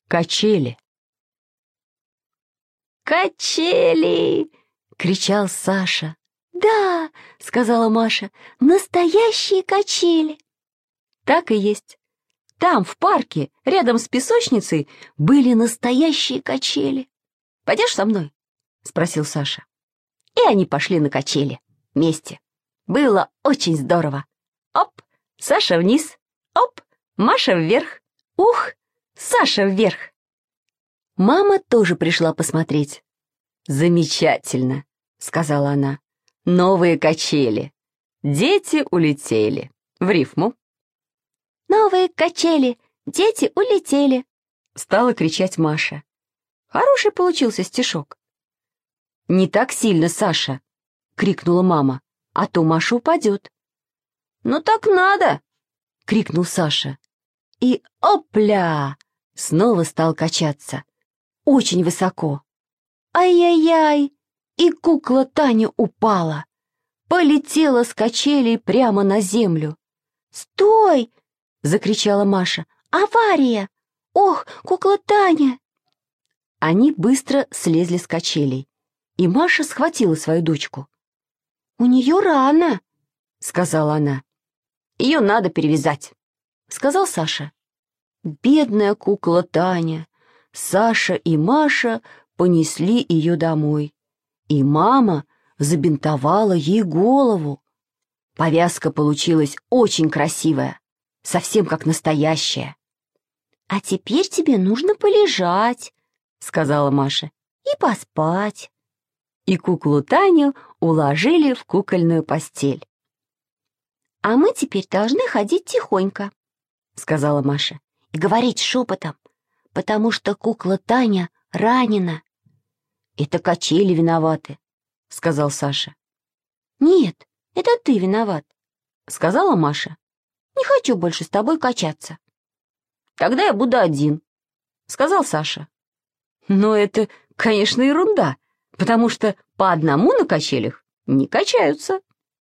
Качели. «Качели!» — кричал Саша. «Да!» — сказала Маша. «Настоящие качели!» Так и есть. Там, в парке, рядом с песочницей, были настоящие качели. «Пойдешь со мной?» — спросил Саша. И они пошли на качели вместе. Было очень здорово. Оп, Саша вниз. Оп, Маша вверх. Ух, Саша вверх. Мама тоже пришла посмотреть. «Замечательно», — сказала она. «Новые качели. Дети улетели». В рифму. «Новые качели. Дети улетели», — стала кричать Маша. Хороший получился стишок. «Не так сильно, Саша», — крикнула мама, — «а то Маша упадет». «Ну так надо», — крикнул Саша. И опля! Снова стал качаться. Очень высоко. Ай-яй-яй! И кукла Таня упала. Полетела с качелей прямо на землю. «Стой!» — закричала Маша. «Авария! Ох, кукла Таня!» Они быстро слезли с качелей, и Маша схватила свою дочку. «У нее рана», — сказала она. «Ее надо перевязать», — сказал Саша. Бедная кукла Таня. Саша и Маша понесли ее домой, и мама забинтовала ей голову. Повязка получилась очень красивая, совсем как настоящая. «А теперь тебе нужно полежать», — сказала Маша, — «и поспать». И куклу Таню уложили в кукольную постель. «А мы теперь должны ходить тихонько», — сказала Маша, — «и говорить шепотом, потому что кукла Таня ранена». «Это качели виноваты», — сказал Саша. «Нет, это ты виноват», — сказала Маша. «Не хочу больше с тобой качаться». «Тогда я буду один», — сказал Саша. Но это, конечно, ерунда, потому что по одному на качелях не качаются.